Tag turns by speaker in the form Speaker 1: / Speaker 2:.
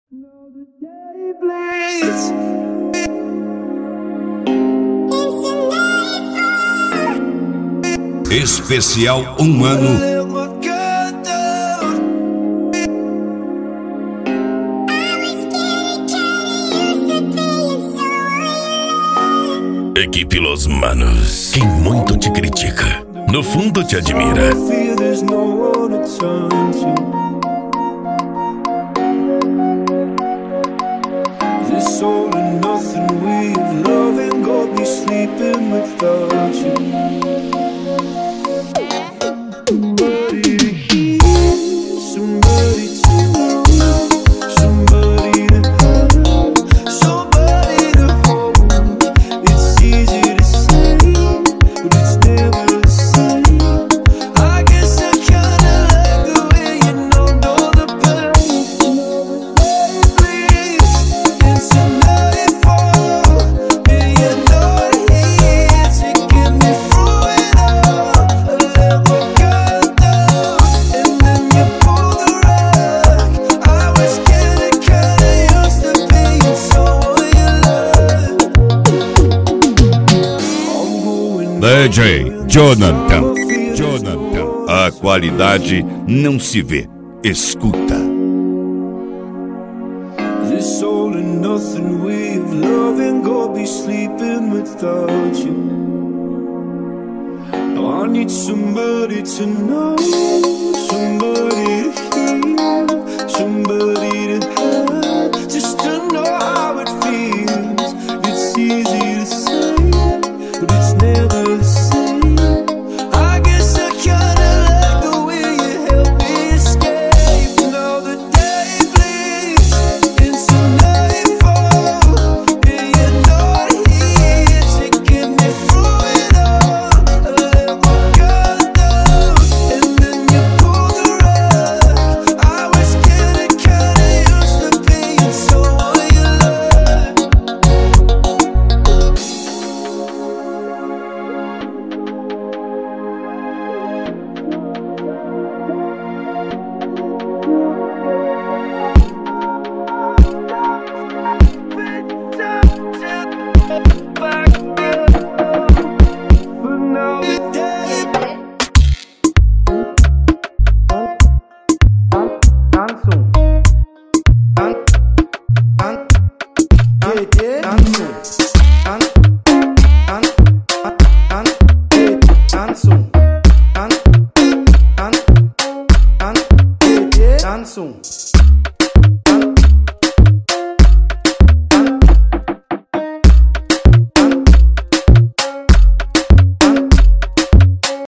Speaker 1: Especial 1 ano. Equipe Los Manos. Quem muito te critica, no fundo te admira.
Speaker 2: This all and nothing way of loving, got me sleeping without you. Somebody to hear, somebody to know, somebody to have, somebody to hold. It's easy to say, but it's never the same. I guess I kinda like the way you numbed all the pain. Please, it's a nightfall, and you're not here to get me through it all. I let my guard down, and then you pulled the rug. I was getting kinda used to being someone you loved. I'm going
Speaker 1: DJ Jonathan. A qualidade não se vê, escuta.
Speaker 2: This all and nothing way of loving, got me sleeping without you. Now I need somebody to know, somebody to hear, somebody to